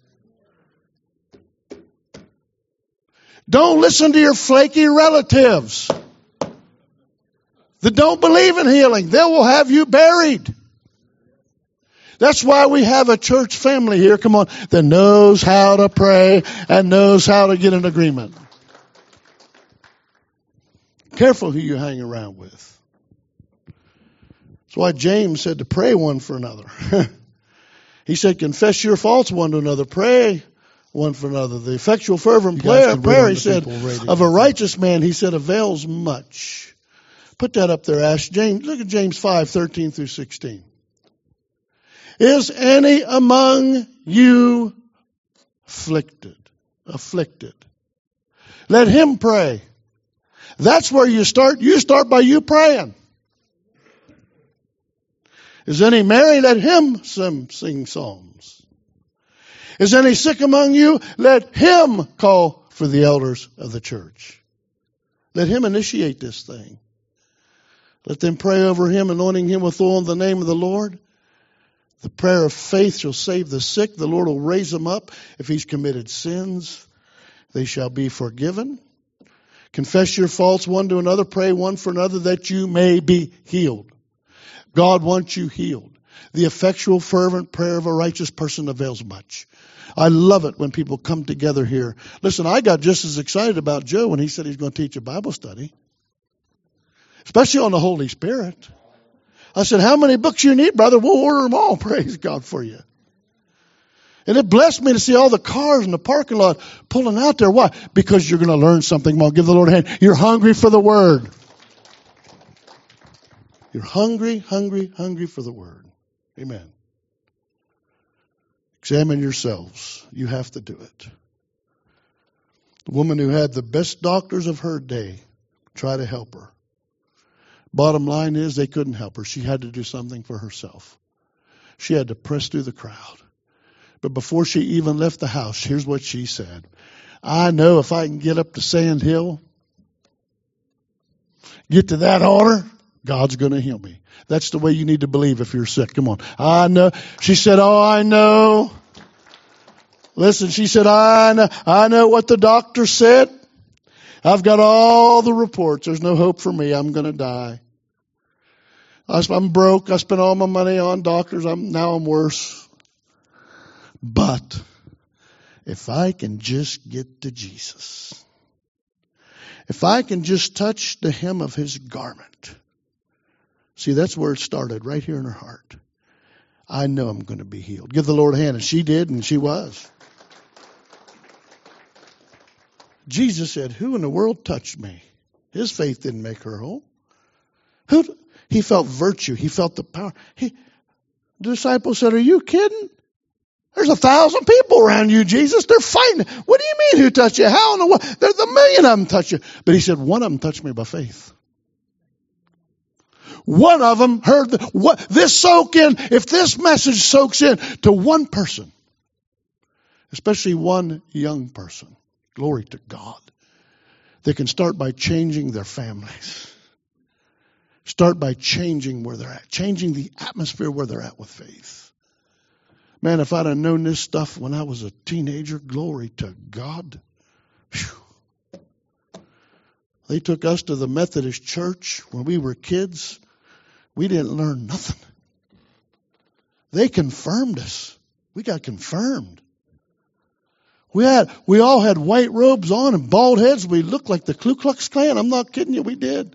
Don't listen to your flaky relatives that don't believe in healing. They will have you buried. That's why we have a church family here, come on, that knows how to pray and knows how to get an agreement. Careful who you hang around with. That's why James said to pray one for another. He said, confess your faults one to another. Pray one for another. The effectual fervent prayer, he said, of a righteous man, he said, avails much. Put that up there, Ash. James, look at James 5:13 through 16. Is any among you afflicted? Let him pray. That's where you start. You start by you praying. Is any merry? Let him sing psalms. Is any sick among you? Let him call for the elders of the church. Let him initiate this thing. Let them pray over him, anointing him with oil in the name of the Lord. The prayer of faith shall save the sick. The Lord will raise him up. If he's committed sins, they shall be forgiven. Confess your faults one to another. Pray one for another that you may be healed. God wants you healed. The effectual, fervent prayer of a righteous person avails much. I love it when people come together here. Listen, I got just as excited about Joe when he said he's going to teach a Bible study, especially on the Holy Spirit. I said, how many books you need, brother? We'll order them all. Praise God for you. And it blessed me to see all the cars in the parking lot pulling out there. Why? Because you're going to learn something. Come on, give the Lord a hand. You're hungry for the Word. You're hungry for the Word. Amen. Examine yourselves. You have to do it. The woman who had the best doctors of her day, try to help her. Bottom line is they couldn't help her. She had to do something for herself. She had to press through the crowd. But before she even left the house, here's what she said. I know if I can get up to Sand Hill, get to that altar, God's going to heal me. That's the way you need to believe if you're sick. Come on. I know. She said, oh, I know. Listen, she said, I know what the doctor said. I've got all the reports. There's no hope for me. I'm going to die. I'm broke. I spent all my money on doctors. Now I'm worse. But if I can just get to Jesus, if I can just touch the hem of his garment, see, that's where it started, right here in her heart. I know I'm going to be healed. Give the Lord a hand. And she did, and she was. Jesus said, who in the world touched me? His faith didn't make her whole. He felt virtue. He felt the power. The disciples said, are you kidding? There's 1,000 people around you, Jesus. They're fighting. What do you mean who touched you? How in the world? There's a million of them touched you. But he said, one of them touched me by faith. One of them heard this soak in. If this message soaks in to one person, especially one young person, glory to God, they can start by changing their families. Start by changing where they're at, changing the atmosphere where they're at with faith. Man, if I'd have known this stuff when I was a teenager, glory to God. Whew. They took us to the Methodist church when we were kids. We didn't learn nothing. They confirmed us. We got confirmed. We all had white robes on and bald heads. We looked like the Ku Klux Klan. I'm not kidding you. We did.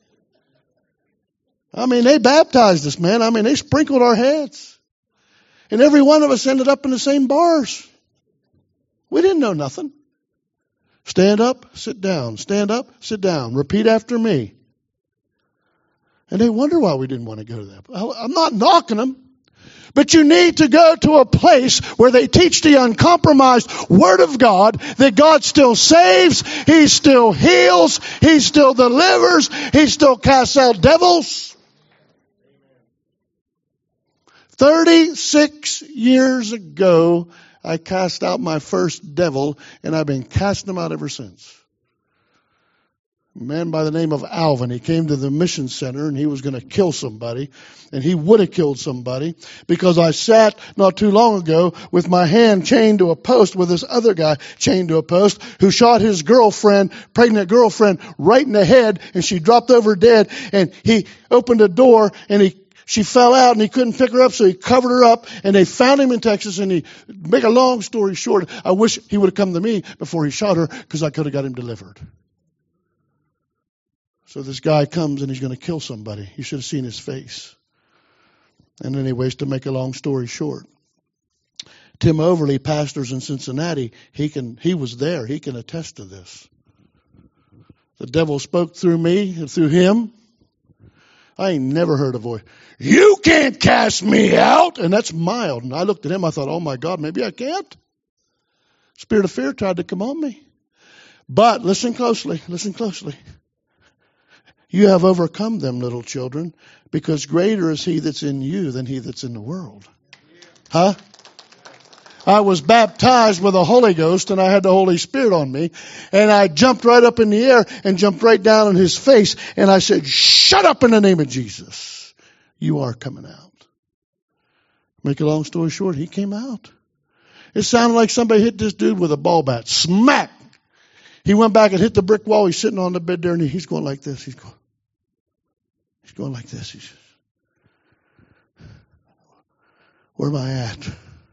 I mean, they baptized us, man. I mean, they sprinkled our heads. And every one of us ended up in the same bars. We didn't know nothing. Stand up, sit down. Stand up, sit down. Repeat after me. And they wonder why we didn't want to go to that. I'm not knocking them. But you need to go to a place where they teach the uncompromised Word of God, that God still saves, He still heals, He still delivers, He still casts out devils. 36 years ago, I cast out my first devil, and I've been casting them out ever since. A man by the name of Alvin, he came to the mission center and he was going to kill somebody, and he would have killed somebody because I sat not too long ago with my hand chained to a post with this other guy chained to a post who shot his girlfriend, pregnant girlfriend, right in the head, and she dropped over dead, and he opened a door and she fell out and he couldn't pick her up, so he covered her up, and they found him in Texas. And make a long story short, I wish he would have come to me before he shot her, because I could have got him delivered. So this guy comes and he's going to kill somebody. You should have seen his face. And anyways, to make a long story short, Tim Overly pastors in Cincinnati. He was there. He can attest to this. The devil spoke through me and through him. I ain't never heard a voice. You can't cast me out. And that's mild. And I looked at him. I thought, oh my God, maybe I can't. Spirit of fear tried to come on me. But listen closely. Listen closely. You have overcome them, little children, because greater is He that's in you than he that's in the world. Huh? I was baptized with the Holy Ghost, and I had the Holy Spirit on me, and I jumped right up in the air and jumped right down on His face, and I said, shut up in the name of Jesus. You are coming out. Make a long story short, he came out. It sounded like somebody hit this dude with a ball bat. Smack! He went back and hit the brick wall. He's sitting on the bed there, and he's going like this. He's going like this. Where am I at?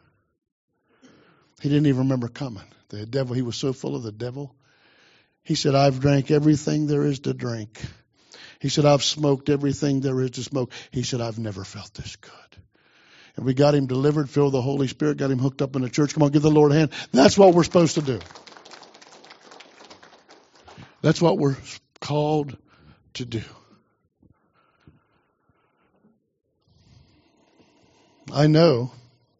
He didn't even remember coming. The devil, he was so full of the devil. He said, I've drank everything there is to drink. He said, I've smoked everything there is to smoke. He said, I've never felt this good. And we got him delivered, filled with the Holy Spirit, got him hooked up in the church. Come on, give the Lord a hand. That's what we're supposed to do. That's what we're called to do. I know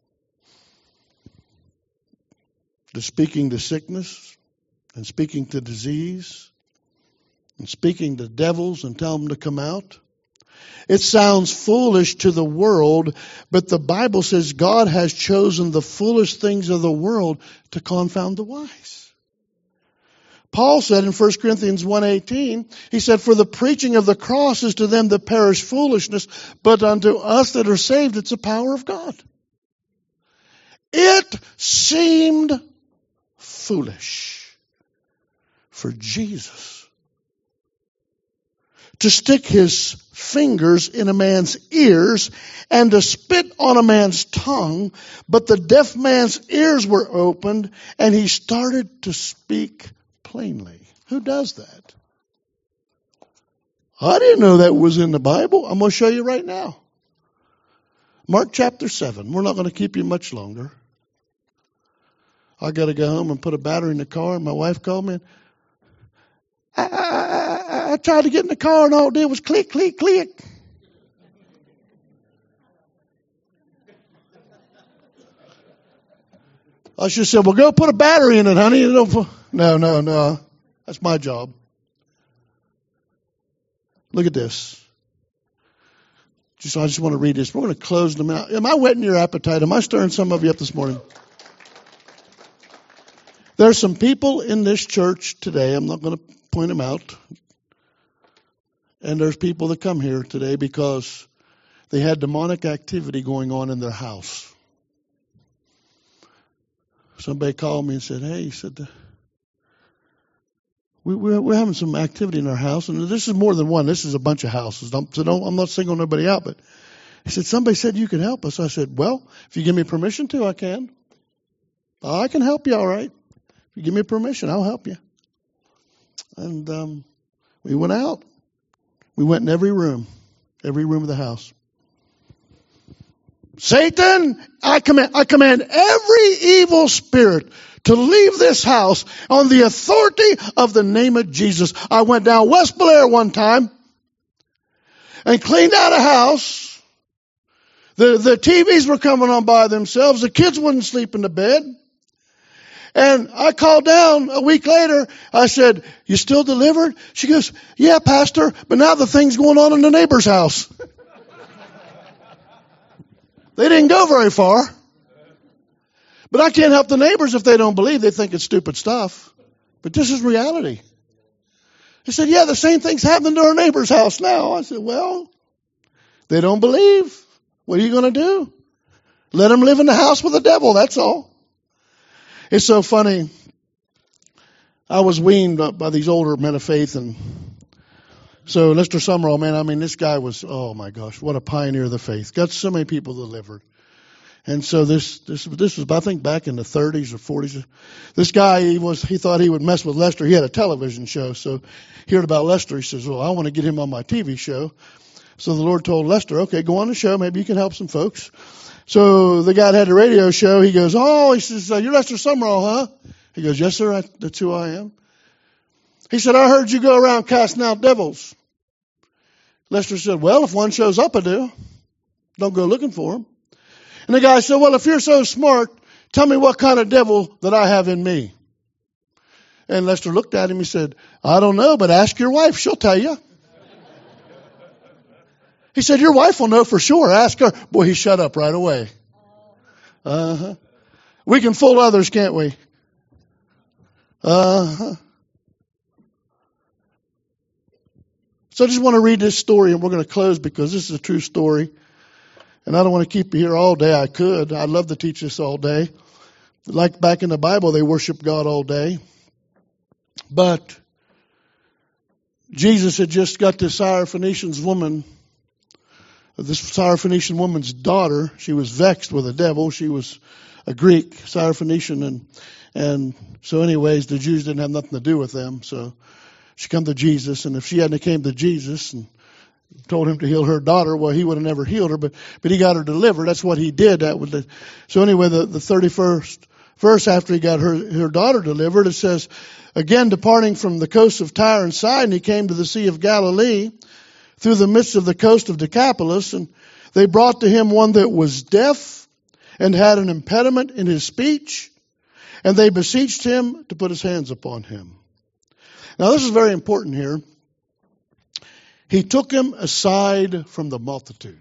that speaking to sickness and speaking to disease and speaking to devils and telling them to come out, it sounds foolish to the world, but the Bible says God has chosen the foolish things of the world to confound the wise. Paul said in 1 Corinthians 1:18, he said, for the preaching of the cross is to them that perish foolishness, but unto us that are saved it's the power of God. It seemed foolish for Jesus to stick His fingers in a man's ears and to spit on a man's tongue, but the deaf man's ears were opened and he started to speak plainly. Who does that? I didn't know that was in the Bible. I'm going to show you right now. Mark chapter 7. We're not going to keep you much longer. I got to go home and put a battery in the car. And my wife called me. I tried to get in the car and all it did was click, click, click. I just said, well, go put a battery in it, honey. No. That's my job. Look at this. I just want to read this. We're going to close them out. Am I whetting your appetite? Am I stirring some of you up this morning? There are some people in this church today. I'm not going to point them out. And there's people that come here today because they had demonic activity going on in their house. Somebody called me and said, hey, he said, we're having some activity in our house. And this is more than one. This is a bunch of houses. I'm not singling nobody out. But he said, somebody said you could help us. I said, well, if you give me permission to, I can. I can help you all right. you give me permission, I'll help you. And we went out. We went in every room of the house. Satan, I command every evil spirit to leave this house on the authority of the name of Jesus. I went down West Blair one time and cleaned out a house. The TVs were coming on by themselves. The kids wouldn't sleep in the bed. And I called down a week later. I said, you still delivered? She goes, yeah, Pastor, but now the thing's going on in the neighbor's house. They didn't go very far. But I can't help the neighbors if they don't believe. They think it's stupid stuff. But this is reality. He said, yeah, the same thing's happening to our neighbor's house now. I said, well, they don't believe. What are you going to do? Let them live in the house with the devil, that's all. It's so funny. I was weaned by these older men of faith. And so Lester Summerall, man, I mean, this guy was, oh my gosh, what a pioneer of the faith. Got so many people delivered. And so this was, I think, back in the 30s or 40s. This guy, he thought he would mess with Lester. He had a television show. So he heard about Lester. He says, well, I want to get him on my TV show. So the Lord told Lester, okay, go on the show. Maybe you can help some folks. So the guy that had a radio show, he goes, oh, he says, you're Lester Summerall, huh? He goes, yes, sir, that's who I am. He said, I heard you go around casting out devils. Lester said, well, if one shows up, I do. Don't go looking for him. And the guy said, well, if you're so smart, tell me what kind of devil that I have in me. And Lester looked at him. He said, I don't know, but ask your wife. She'll tell you. He said, your wife will know for sure. Ask her. Boy, he shut up right away. Uh-huh. We can fool others, can't we? Uh-huh. So I just want to read this story, and we're going to close because this is a true story. And I don't want to keep you here all day. I could. I'd love to teach this all day. Like back in the Bible, they worship God all day. But Jesus had just got this Syrophoenician woman's daughter. She was vexed with the devil. She was a Greek, Syrophoenician. And so anyways, the Jews didn't have nothing to do with them. So she come to Jesus. And if she hadn't came to Jesus and told him to heal her daughter, well, he would have never healed her. But he got her delivered. That's what he did. So anyway, the 31st verse after he got her daughter delivered, it says, again, departing from the coast of Tyre and Sidon, he came to the Sea of Galilee through the midst of the coast of Decapolis, and they brought to him one that was deaf and had an impediment in his speech, and they beseeched him to put his hands upon him. Now, this is very important here. He took him aside from the multitude.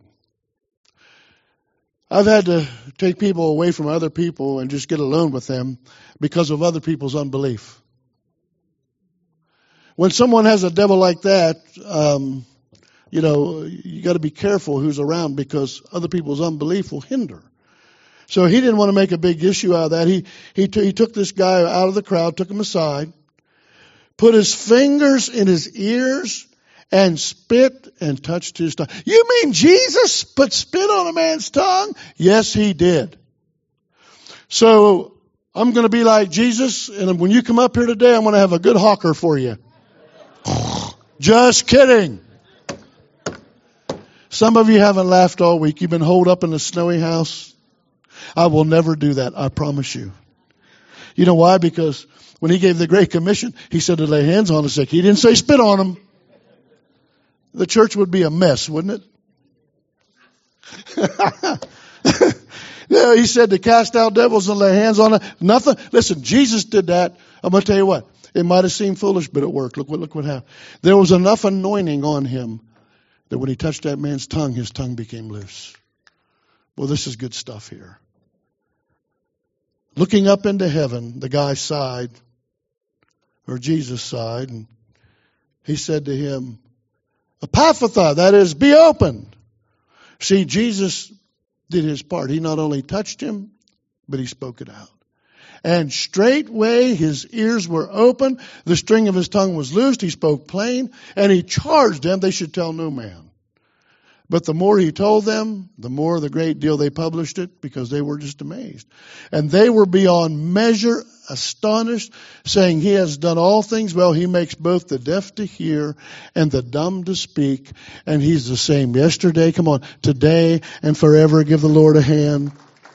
I've had to take people away from other people and just get alone with them because of other people's unbelief. When someone has a devil like that, you got to be careful who's around because other people's unbelief will hinder. So he didn't want to make a big issue out of that. He took this guy out of the crowd, took him aside, put his fingers in his ears, and spit and touched his tongue. You mean Jesus put spit on a man's tongue? Yes, he did. So I'm going to be like Jesus, and when you come up here today, I'm going to have a good hawker for you. Just kidding. Some of you haven't laughed all week. You've been holed up in a snowy house. I will never do that. I promise you. You know why? Because when he gave the Great Commission, he said to lay hands on the sick. He didn't say spit on them. The church would be a mess, wouldn't it? No, he said to cast out devils and lay hands on them. Nothing. Listen, Jesus did that. I'm going to tell you what. It might have seemed foolish, but it worked. Look what happened. There was enough anointing on him that when he touched that man's tongue, his tongue became loose. Well, this is good stuff here. Looking up into heaven, the guy sighed, or Jesus sighed, and he said to him, Epaphatha, that is, be opened. See, Jesus did his part. He not only touched him, but he spoke it out. And straightway his ears were open, the string of his tongue was loosed, he spoke plain, and he charged them they should tell no man. But the more he told them, the more the great deal they published it, because they were just amazed. And they were beyond measure astonished, saying, he has done all things well. He makes both the deaf to hear and the dumb to speak. And he's the same yesterday, come on, today and forever. Give the Lord a hand.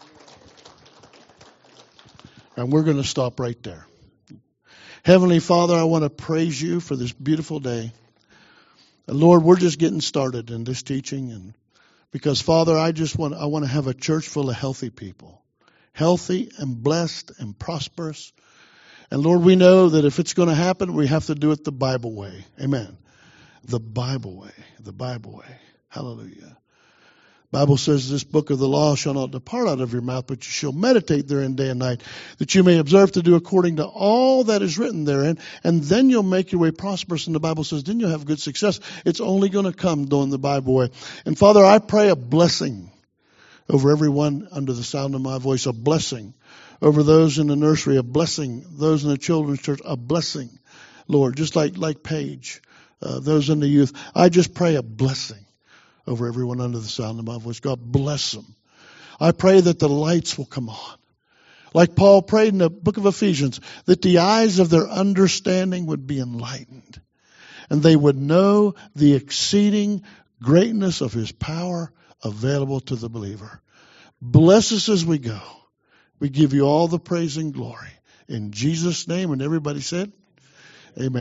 And we're going to stop right there. Heavenly Father, I want to praise you for this beautiful day. And Lord, we're just getting started in this teaching, and because Father, I want to have a church full of healthy people, healthy and blessed and prosperous. And Lord, we know that if it's going to happen, we have to do it the Bible way. Amen. The Bible way. The Bible way. Hallelujah. Bible says this book of the law shall not depart out of your mouth, but you shall meditate therein day and night, that you may observe to do according to all that is written therein, and then you'll make your way prosperous. And the Bible says, then you'll have good success. It's only going to come doing the Bible way. And Father, I pray a blessing over everyone under the sound of my voice, a blessing over those in the nursery, a blessing, those in the children's church, a blessing, Lord, just like Paige, those in the youth. I just pray a blessing over everyone under the sound of my voice. God bless them. I pray that the lights will come on. Like Paul prayed in the book of Ephesians, that the eyes of their understanding would be enlightened. And they would know the exceeding greatness of his power available to the believer. Bless us as we go. We give you all the praise and glory. In Jesus' name, and everybody said, amen.